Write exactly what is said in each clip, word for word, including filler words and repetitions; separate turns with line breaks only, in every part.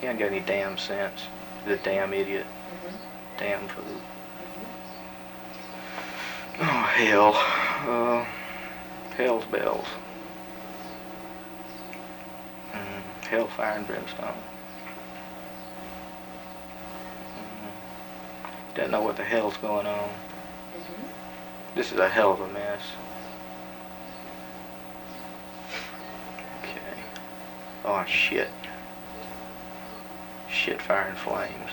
He ain't got any damn sense. He's a damn idiot.
Mm-hmm.
Damn fool.
Mm-hmm.
Oh, hell. Uh, hell's bells. Mm, hellfire and brimstone. Mm, doesn't know what the hell's going on.
Mm-hmm.
This is a hell of a mess. Okay. Oh, shit. Shit, fire and flames.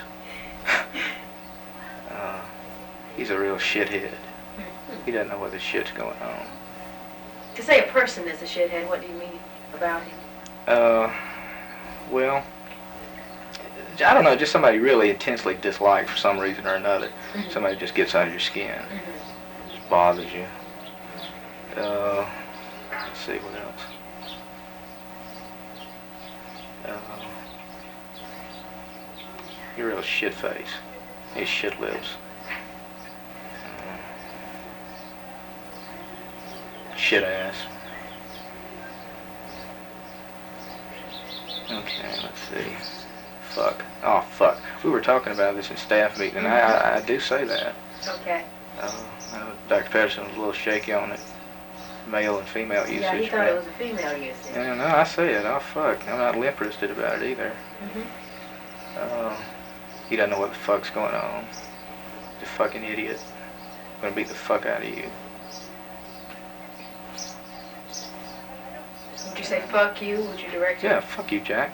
uh, he's a real shithead. He doesn't know what the shit's going on.
To say a person is a shithead, what do you mean about him?
Uh, well, I don't know, just somebody you really intensely dislike for some reason or another.
Mm-hmm.
Somebody just gets under your skin.
Mm-hmm.
Just bothers you. Uh, let's see, what else? Uh, you're a real shit face. He's shit lips. Uh, shit ass. Okay, let's see. Fuck. Oh, fuck. We were talking about this in staff meeting, and I, I, I do say that.
Okay.
Uh, I know Doctor Patterson was a little shaky on it. Male and female usage.
Yeah, he thought it was a female usage.
Yeah, no, I say it. Oh, fuck. I'm not interested about it either.
Mm-hmm.
Uh, he doesn't know what the fuck's going on. He's a fucking idiot. I'm gonna beat the fuck out of you.
Would you say fuck you? Would you direct him?
Yeah, fuck you, Jack.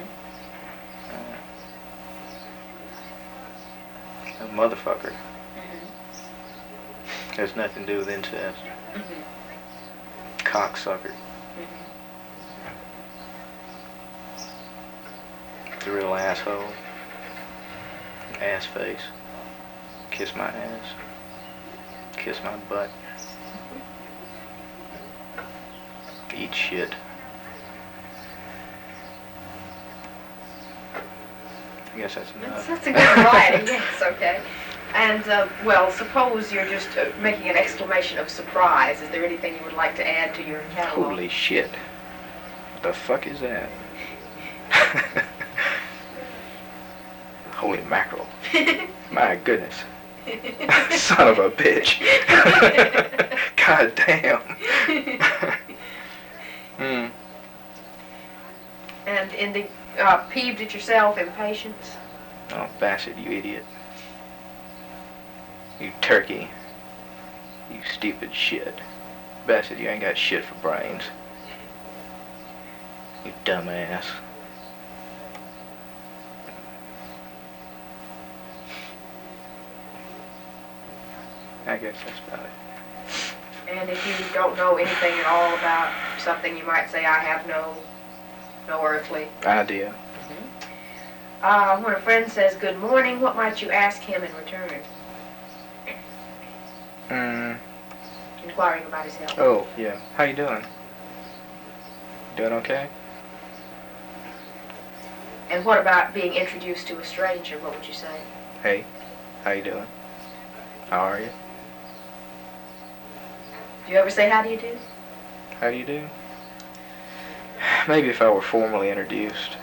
Mm-hmm.
Uh, a motherfucker.
Mm-hmm.
Has nothing to do with incest.
Mm-hmm.
Cocksucker.
Mm-hmm.
The real asshole. Ass face. Kiss my ass. Kiss my butt. Eat shit. I guess that's
That's,
enough.
that's a good variety, yes, okay. And, uh, well, suppose you're just uh, making an exclamation of surprise. Is there anything you would like to add to your catalog?
Holy shit. What the fuck is that? Holy mackerel. My goodness. Son of a bitch. God damn. Hmm.
And in the uh, peeved at yourself, impatience?
Oh, Bassett, you idiot. You turkey. You stupid shit. Bassett, you ain't got shit for brains. You dumbass. I guess that's about it.
And if you don't know anything at all about something, you might say, I have no, no earthly
Idea.
Uh, when a friend says good morning, what might you ask him in return?
Hmm.
Inquiring about his health.
Oh, yeah. How you doing? Doing okay?
And what about being introduced to a stranger? What would you say?
Hey, how you doing? How are you?
Do you ever say, how do you do?
How do you do? Maybe if I were formally introduced.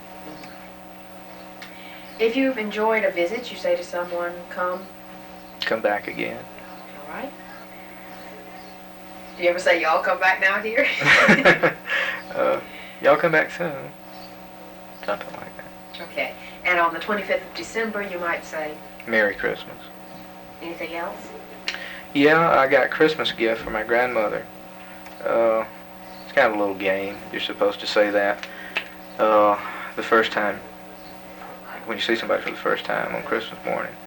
If you've enjoyed a visit, you say to someone, come.
Come back again.
All right. Do you ever say, y'all come back now, dear?
uh, y'all come back soon. Something like that.
Okay. And on the twenty-fifth of December, you might say,
Merry Christmas.
anything else?
Yeah, I got a Christmas gift for my grandmother. Uh, it's kind of a little game. You're supposed to say that uh, the first time, when you see somebody for the first time on Christmas morning.